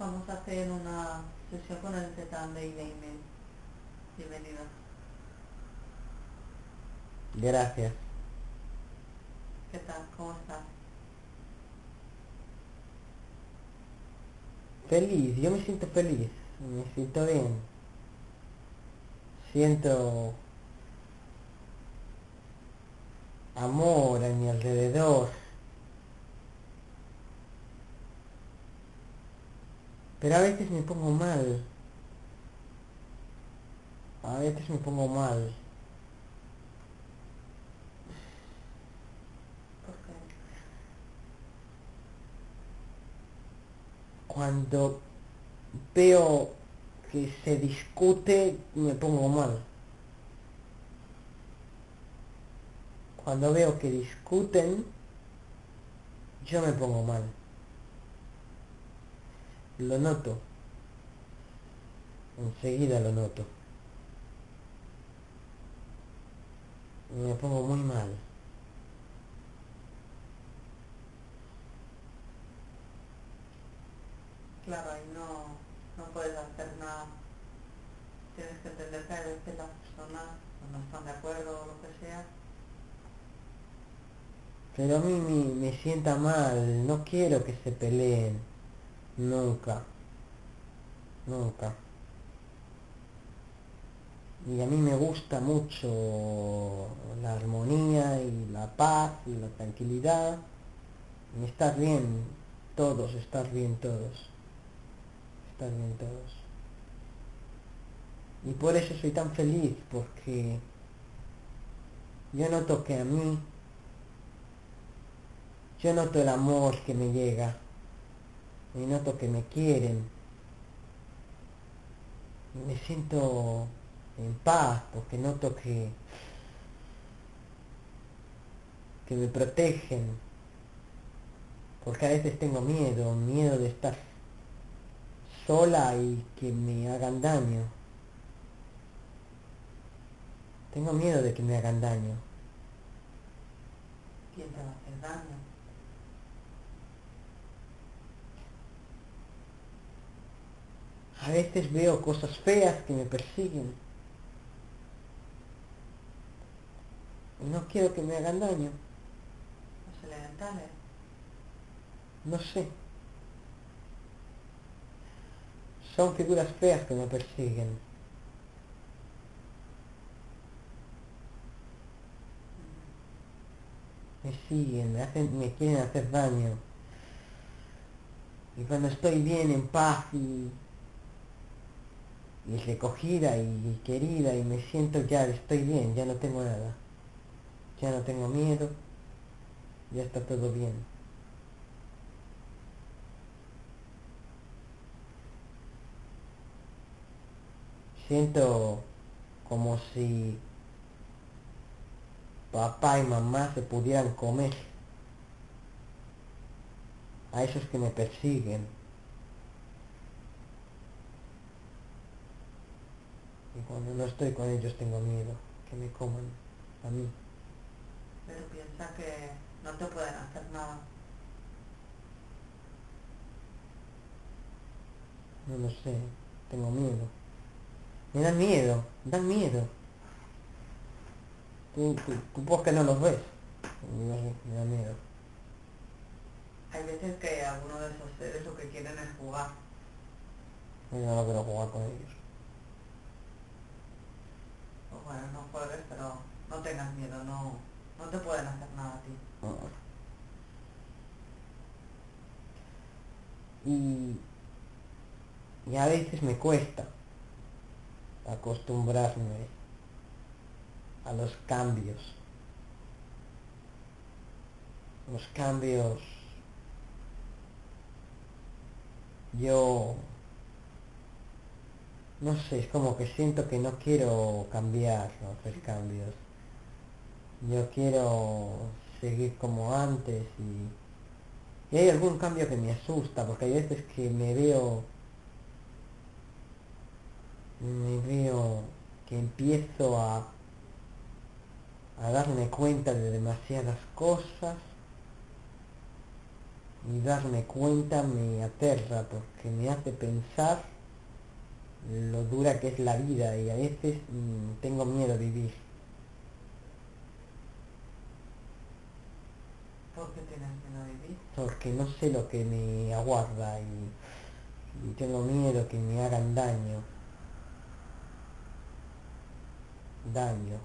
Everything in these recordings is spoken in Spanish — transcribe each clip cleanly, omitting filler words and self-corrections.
vamos a hacer una sesión con el Zetán de email. Bienvenida. Gracias. ¿Qué tal? ¿Cómo estás? Feliz, yo me siento feliz, me siento bien. Siento amor a mi alrededor. Pero a veces me pongo mal. A veces me pongo mal. ¿Por qué? Cuando veo que se discute, me pongo mal. Cuando veo que discuten, yo me pongo mal. Lo noto. Enseguida lo noto. Me pongo muy mal. Claro, ahí no puedes hacer nada. Tienes que entender que a veces las personas no están de acuerdo o lo que sea. Pero a mí me sienta mal. No quiero que se peleen. Nunca. Nunca. Y a mí me gusta mucho la armonía y la paz y la tranquilidad. Y estar bien todos, estar bien todos, estar bien todos. Y por eso soy tan feliz, porque yo noto que a mí, yo noto el amor que me llega, y noto que me quieren, y me siento en paz, porque noto que me protegen, porque a veces tengo miedo, miedo de estar sola y que me hagan daño. Tengo miedo de que me hagan daño. ¿Quién te va a hacer daño? A veces veo cosas feas que me persiguen y no quiero que me hagan daño. Los elementales. No sé. Son figuras feas que me persiguen. Me siguen, me quieren hacer daño. Y cuando estoy bien, en paz y recogida y querida y me siento ya, estoy bien, ya no tengo nada. Ya no tengo miedo, ya está todo bien. Siento como si papá y mamá se pudieran comer a esos que me persiguen. Y cuando no estoy con ellos tengo miedo que me coman a mí. Pero piensa que no te pueden hacer nada. No lo sé, tengo miedo. Me dan miedo, dan miedo. Tú porque no los ves. No sé, me da miedo. Hay veces que algunos de esos seres lo que quieren es jugar. Yo no quiero jugar con ellos. Pues bueno, no juegues, pero no tengas miedo, no te pueden hacer nada a ti. Ah. Y, y a veces me cuesta acostumbrarme a los cambios. Los cambios, yo no sé, es como que siento que no quiero cambiar, no hacer cambios. Yo quiero seguir como antes y hay algún cambio que me asusta, porque hay veces que me veo que empiezo a darme cuenta de demasiadas cosas y darme cuenta me aterra porque me hace pensar lo dura que es la vida y a veces tengo miedo a vivir. ¿Por qué tienes miedo a vivir? Porque no sé lo que me aguarda y tengo miedo que me hagan daño. Daño.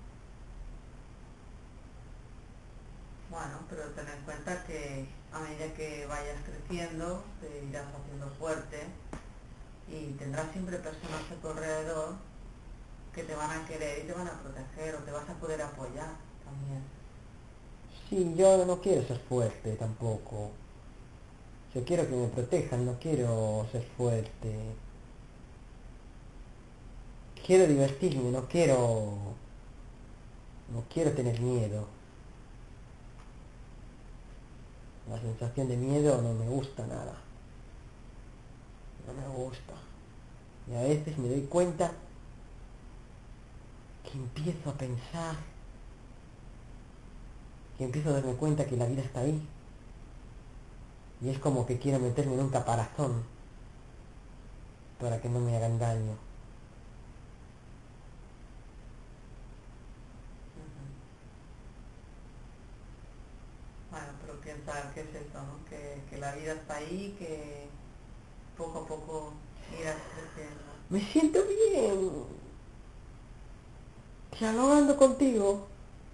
Bueno, pero ten en cuenta que a medida que vayas creciendo te irás haciendo fuerte y tendrás siempre personas a tu alrededor que te van a querer y te van a proteger o te vas a poder apoyar también. Sí, yo no quiero ser fuerte tampoco. Yo quiero que me protejan, no quiero ser fuerte. Quiero divertirme, no quiero tener miedo. La sensación de miedo no me gusta nada. No me gusta. Y a veces me doy cuenta que empiezo a pensar, que empiezo a darme cuenta que la vida está ahí. Y es como que quiero meterme en un caparazón para que no me hagan daño. Ujú. Bueno, pero piensa que es eso, ¿no? Que la vida está ahí, que poco a poco irás creciendo. Me siento bien dialogando contigo.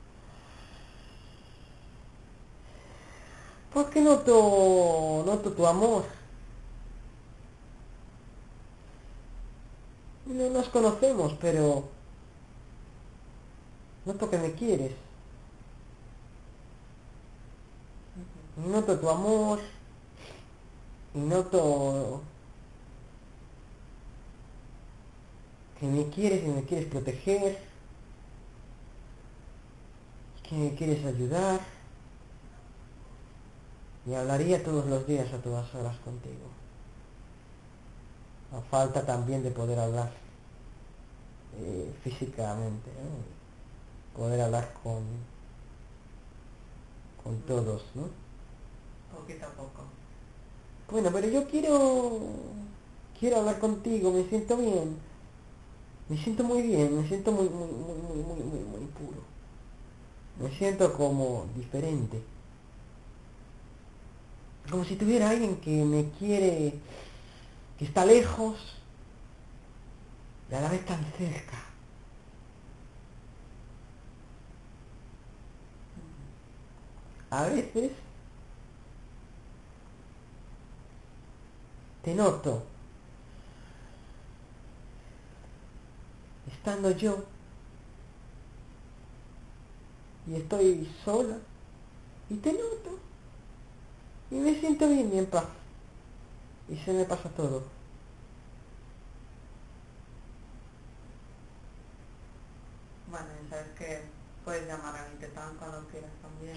Porque noto tu amor. No nos conocemos, pero noto que me quieres. Ujú. Y noto tu amor. Y noto que me quieres y me quieres proteger. Que me quieres ayudar. Y hablaría todos los días a todas horas contigo. A falta también de poder hablar físicamente, ¿no? Poder hablar con Ujú. todos, ¿no? Poquito a poco. Bueno, pero yo quiero hablar contigo, me siento bien, me siento muy bien, me siento muy puro, me Ujú. siento como diferente, como si tuviera alguien que me quiere, que está lejos y a la vez tan cerca. Ujú. A veces te noto estando yo y estoy sola y te noto y me siento bien y en paz y se me pasa todo. Bueno, y sabes que puedes llamar a mi tetán cuando quieras también.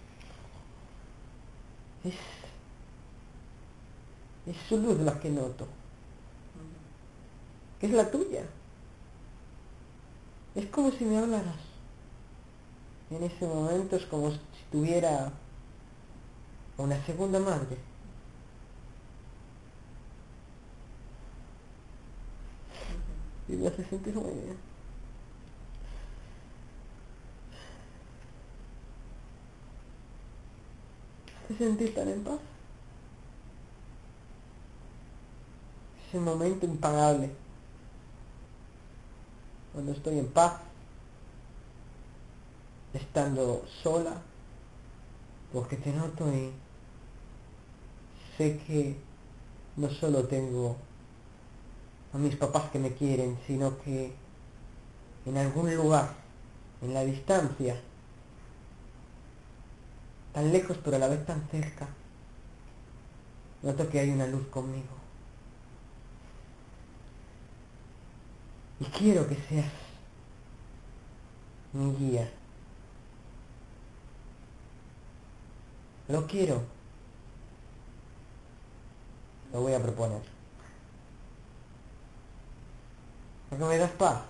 Es, es su luz la que noto, Ujú. que es la tuya. Es como si me hablaras. En ese momento es como si tuviera una segunda madre. Ujú. Y me hace sentir muy bien. Me hace sentir tan en paz. Es el momento impagable. Cuando estoy en paz, estando sola, porque te noto y sé que no solo tengo a mis papás que me quieren, sino que en algún lugar, en la distancia, tan lejos pero a la vez tan cerca, noto que hay una luz conmigo. Y quiero que seas mi guía. Lo quiero. Lo voy a proponer. Porque me das paz.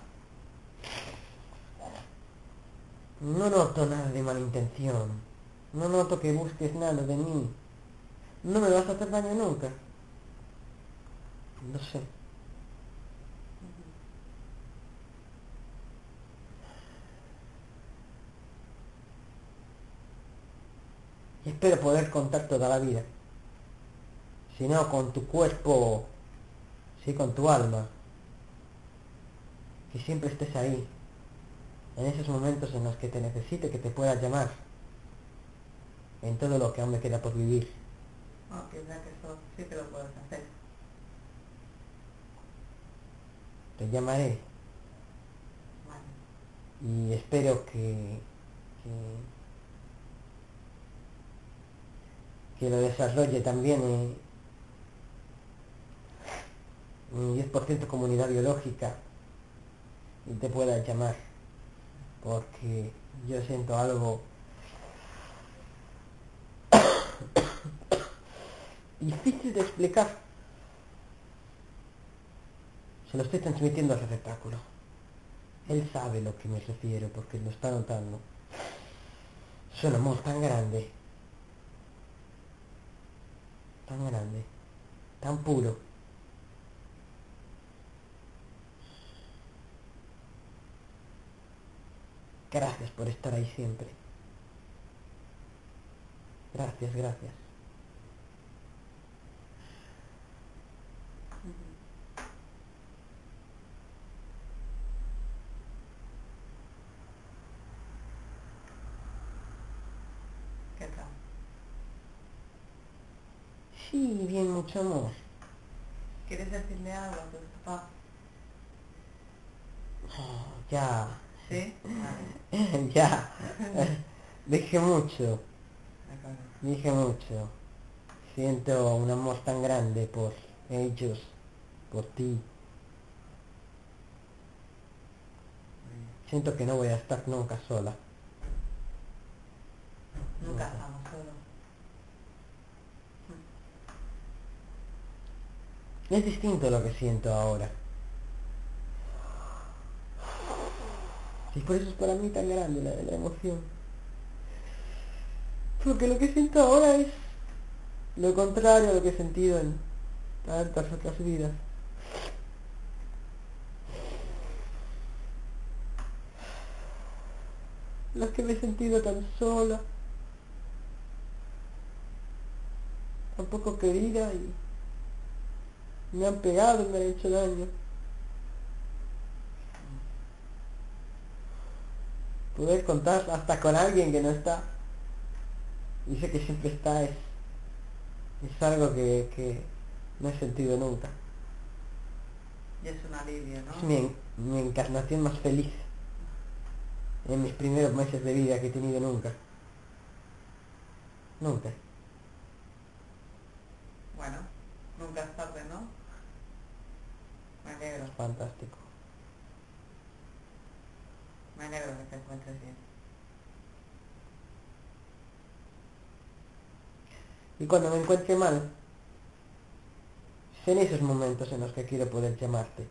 No noto nada de mala intención. No noto que busques nada de mí. no me vas a hacer daño nunca. No sé. Y espero poder contar toda la vida. Si no, con tu cuerpo, sí, con tu alma. Que siempre estés ahí. En esos momentos en los que te necesite, que te puedas llamar. En todo lo que aún me queda por vivir. No, que ya que eso sí que lo puedes hacer. Te llamaré. Vale. Y espero que lo desarrolle también mi 10% comunidad biológica y te pueda llamar, porque yo siento algo difícil de explicar. Se lo estoy transmitiendo al receptáculo. Él sabe lo que me refiero porque lo está notando. Es un amor tan grande, tan puro. Gracias por estar ahí siempre. Gracias, gracias. ¿Qué tal? Sí, bien, mucho amor. ¿Quieres decirle algo a tu papá? Oh, ya, ¿Sí? Vale. ya. Dije mucho, De acuerdo. dije mucho. Siento un amor tan grande por ellos, por ti. Muy bien. Siento que no voy a estar nunca sola. Nunca estamos solos. Es distinto lo que siento ahora. Y por eso es para mí tan grande la emoción. Porque lo que siento ahora es lo contrario a lo que he sentido en tantas otras vidas. Las que me he sentido tan sola, tan poco querida y me han pegado y me han hecho daño. Poder contar hasta con alguien que no está y sé que siempre está es algo que no he sentido nunca. Y es un alivio, Es ¿no? mi encarnación más feliz en mis primeros meses de vida que he tenido nunca. Nunca. Bueno, nunca es tarde, ¿no? Me alegro. Es fantástico. Me alegro que te encuentres bien. Y cuando me encuentre mal, es en esos momentos en los que quiero poder llamarte.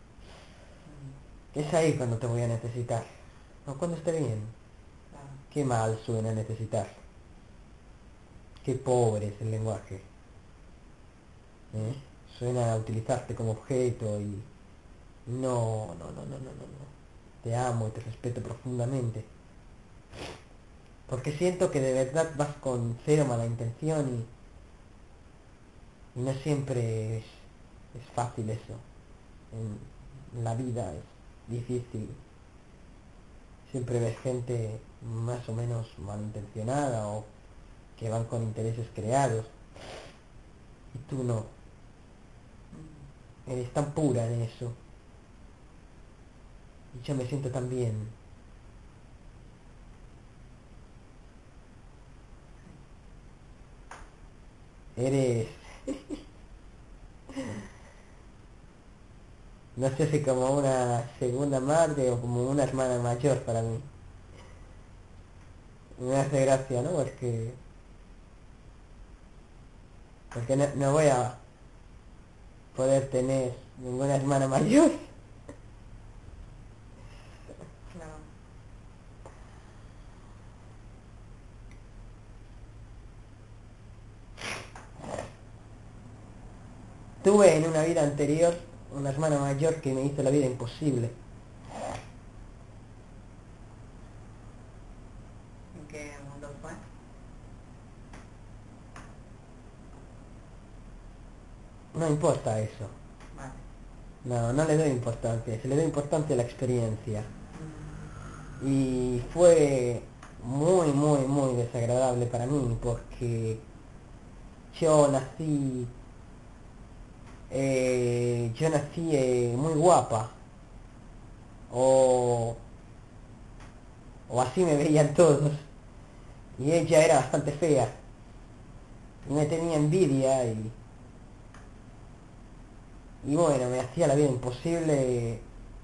Es ahí cuando te voy a necesitar. No cuando esté bien. Claro. Qué mal suena necesitar. Qué pobre es el lenguaje. ¿Eh? Suena a utilizarte como objeto y... No. Te amo y te respeto profundamente. Porque siento que de verdad vas con cero mala intención y no siempre es fácil eso. En la vida es difícil. Siempre ves gente más o menos malintencionada o que van con intereses creados. Y tú no. Eres tan pura en eso. Y yo me siento tan bien. Eres... No sé si como una segunda madre o como una hermana mayor para mí. Me hace gracia, ¿no? Porque no voy a poder tener ninguna hermana mayor. Claro. Tuve en una vida anterior una hermana mayor que me hizo la vida imposible. ¿En qué mundo fue? No importa eso. Vale. No le doy importancia. Se le doy importancia a la experiencia. Mm, Y fue muy desagradable para mí porque yo nací muy guapa o, o así me veían todos, y ella era bastante fea y me tenía envidia y bueno, me hacía la vida imposible,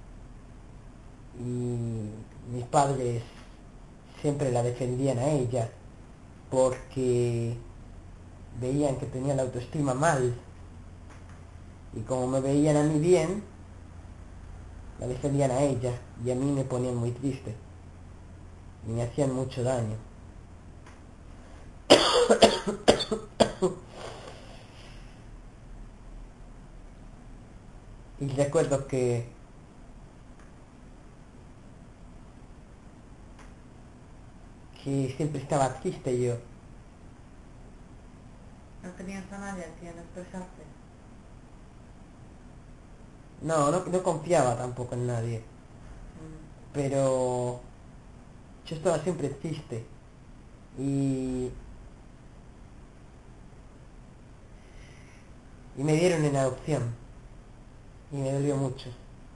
y mis padres siempre la defendían a ella porque veían que tenía la autoestima mal, y como me veían a mí bien, la defendían a ella y a mí me ponían muy triste y me hacían mucho daño. Y recuerdo que siempre estaba triste yo. ¿No tenías a nadie a quien expresarte? No confiaba tampoco en nadie, Mm, pero yo estaba siempre triste y, y me dieron en adopción y me dolió mucho.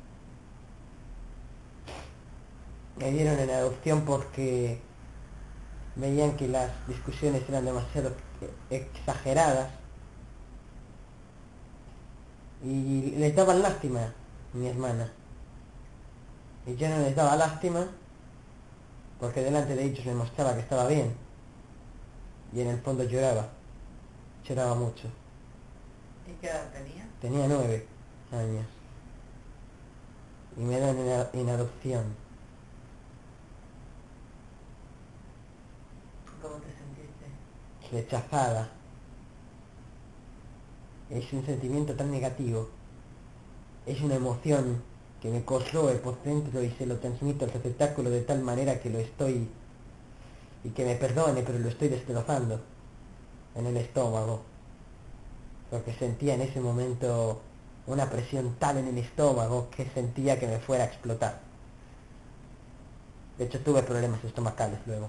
Me dieron en adopción porque veían que las discusiones eran demasiado exageradas y les daban lástima a mi hermana. Y yo no les daba lástima porque delante de ellos me mostraba que estaba bien y en el fondo lloraba mucho. ¿Y qué edad tenía? Tenía 9 años y me dan en adopción. ¿Cómo te sentiste? Rechazada. Es un sentimiento tan negativo. Es una emoción que me corroe por dentro y se lo transmito al receptáculo de tal manera que lo estoy, y que me perdone, pero lo estoy destrozando en el estómago. Porque sentía en ese momento una presión tal en el estómago que sentía que me fuera a explotar. De hecho tuve problemas estomacales luego.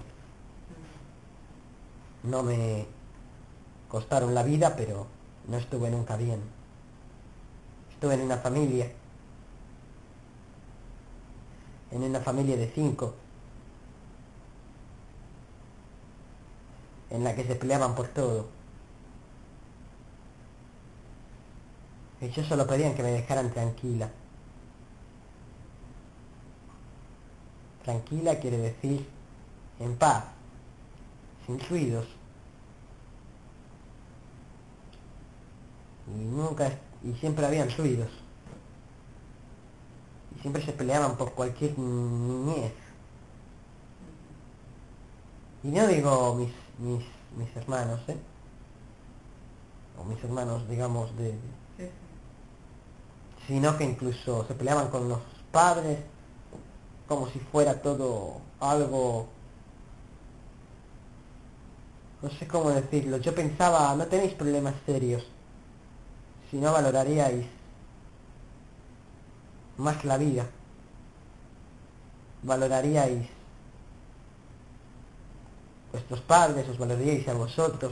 No me costaron la vida, pero no estuve nunca bien. Estuve en una familia de 5, en la que se peleaban por todo. Ellos solo pedían que me dejaran tranquila. Tranquila quiere decir en paz, sin ruidos. Y siempre habían ruidos. Y siempre se peleaban por cualquier niñez. Y no digo mis hermanos, o mis hermanos, digamos, Sí, sí. sino que incluso se peleaban con los padres, como si fuera todo algo, no sé cómo decirlo. Yo pensaba, no tenéis problemas serios, si no valoraríais más la vida, valoraríais vuestros padres, os valoraríais a vosotros.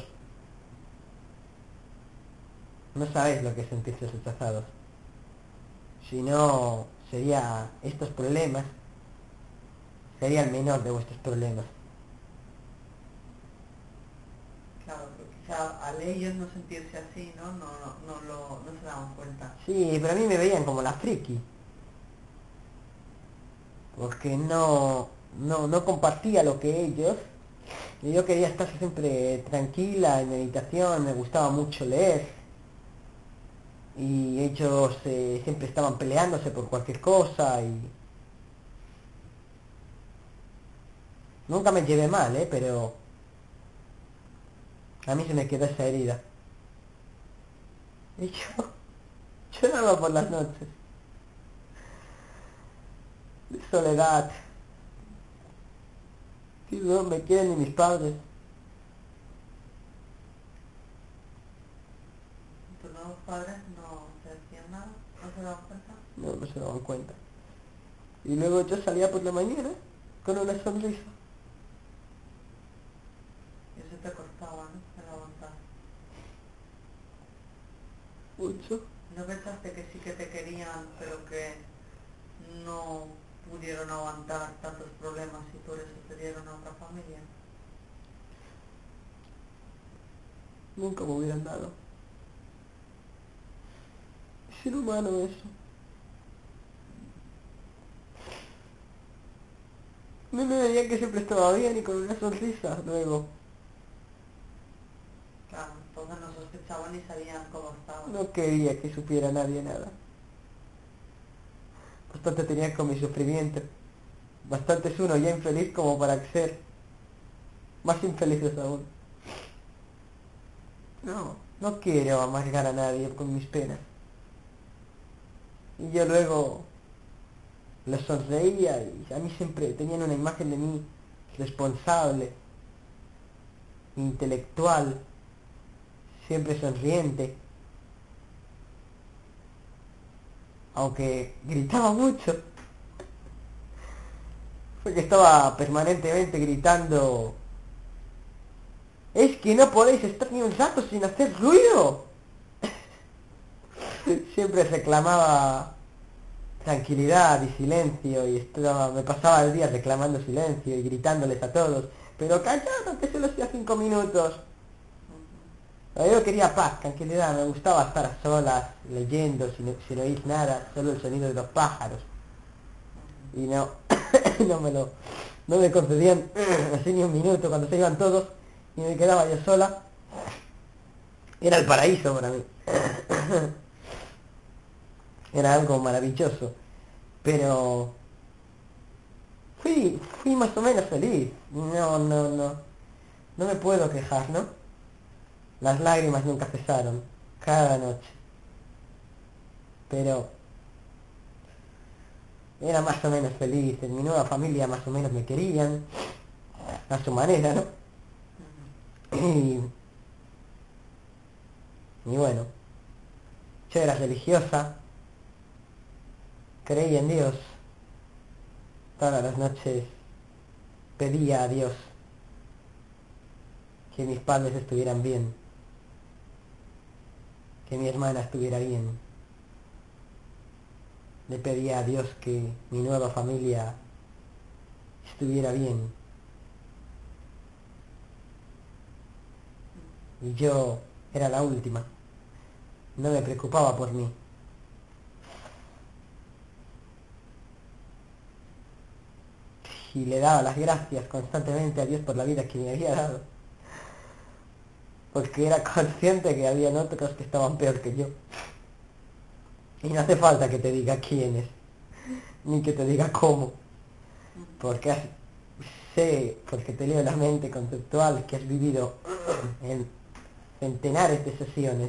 No sabéis lo que es sentirse rechazados. Si no, estos problemas sería el menor de vuestros problemas. Claro, pero quizá al ellos no sentirse así, ¿no? No se daban cuenta. Sí, pero a mí me veían como la friki, porque no compartía lo que ellos, y yo quería estar siempre tranquila, en meditación, me gustaba mucho leer, y ellos siempre estaban peleándose por cualquier cosa, y nunca me llevé mal, pero a mí se me quedó esa herida. Y yo Lloraba por las noches. De soledad. Y no me quieren ni mis padres. ¿Tus nuevos padres no te decían nada? ¿No se daban cuenta? No, no se daban cuenta. Y luego yo salía por la mañana con una sonrisa. Y eso te costaba, ¿no? El aguantar. Mucho. ¿No pensaste que sí que te querían, pero que no pudieron aguantar tantos problemas y por eso te dieron a otra familia? Nunca me hubieran dado. Es ser humano eso. No me veían que siempre estaba bien y con una sonrisa luego. Claro, entonces no sospechaban ni sabían cómo estaban. No quería que supiera nadie nada. Bastante tenía con mi sufrimiento. Bastante es uno ya infeliz como para ser más infelices aún. No, no quiero amargar a nadie con mis penas. Y yo luego les sonreía y a mí siempre tenían una imagen de mí responsable, intelectual, siempre sonriente. Aunque gritaba mucho. Porque estaba permanentemente gritando: es que no podéis estar ni un rato sin hacer ruido. Siempre reclamaba tranquilidad y silencio y me pasaba el día reclamando silencio y gritándoles a todos: pero callad, que solo hacía 5 minutos. Yo quería paz, tranquilidad, me gustaba estar a solas, leyendo, sin oír nada, solo el sonido de los pájaros. Y no, no me concedían así ni un minuto cuando se iban todos y me quedaba yo sola. Era el paraíso para mí. Era algo maravilloso. Pero fui más o menos feliz. No me puedo quejar, ¿no? Las lágrimas nunca cesaron, cada noche. Pero era más o menos feliz. En mi nueva familia más o menos me querían, a su manera, ¿no? Y bueno, yo era religiosa, creía en Dios. Todas las noches pedía a Dios que mis padres estuvieran bien, que mi hermana estuviera bien. Le pedía a Dios que mi nueva familia estuviera bien. Y yo era la última. No me preocupaba por mí. Y le daba las gracias constantemente a Dios por la vida que me había dado. Porque era consciente que había otros que estaban peor que yo. Y no hace falta que te diga quiénes, ni que te diga cómo. Porque sé, porque te leo la mente conceptual, que has vivido en centenares de sesiones.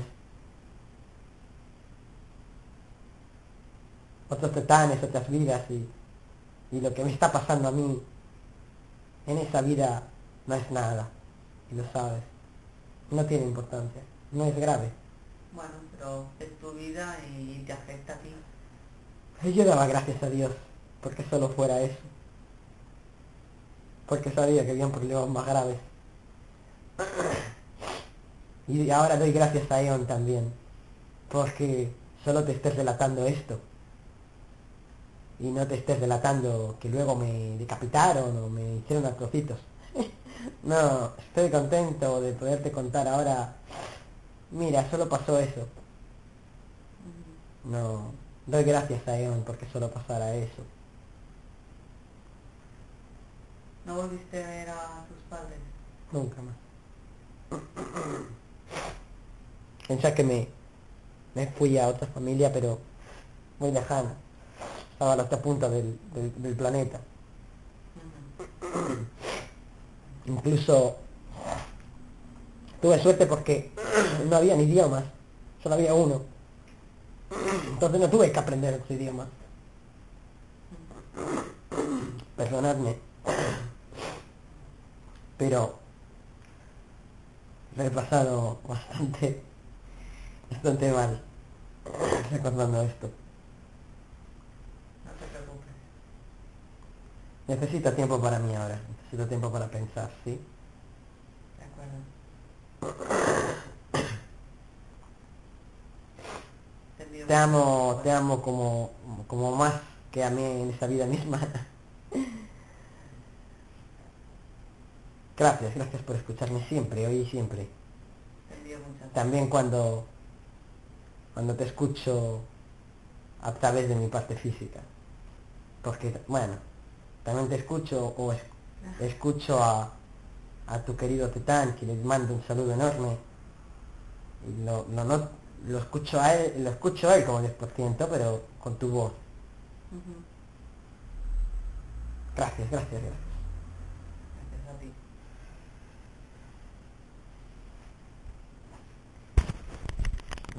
Otros titanes, otras vidas y lo que me está pasando a mí en esa vida no es nada. Y lo sabes. No tiene importancia. No es grave. Bueno, pero es tu vida y te afecta a ti. Y yo daba gracias a Dios porque solo fuera eso. Porque sabía que habían problemas más graves. Y ahora doy gracias a Eon también. Porque solo te estés relatando esto. Y no te estés relatando que luego me decapitaron o me hicieron a trocitos. No, estoy contento de poderte contar ahora. Mira, solo pasó eso. No, doy gracias a Eon porque solo pasara eso. ¿No volviste a ver a tus padres? Nunca más. Pensá que me fui a otra familia, pero muy lejana. Estaba a la otra punta del planeta. Incluso tuve suerte porque no había ni idiomas, solo había uno. Entonces no tuve que aprender otro idioma. Perdonadme. Pero me he pasado bastante mal recordando esto. No te preocupes. Necesito tiempo para mí ahora. Necesito tiempo para pensar, ¿sí? De acuerdo. Te amo como más que a mí en esta vida misma. Gracias por escucharme siempre, hoy y siempre. Te envío muchas. También cuando te escucho a través de mi parte física. Porque, bueno, también te escucho escucho a tu querido Tetán, que les mando un saludo enorme. Y lo escucho a él como 10%, pero con tu voz. Ujú. Gracias.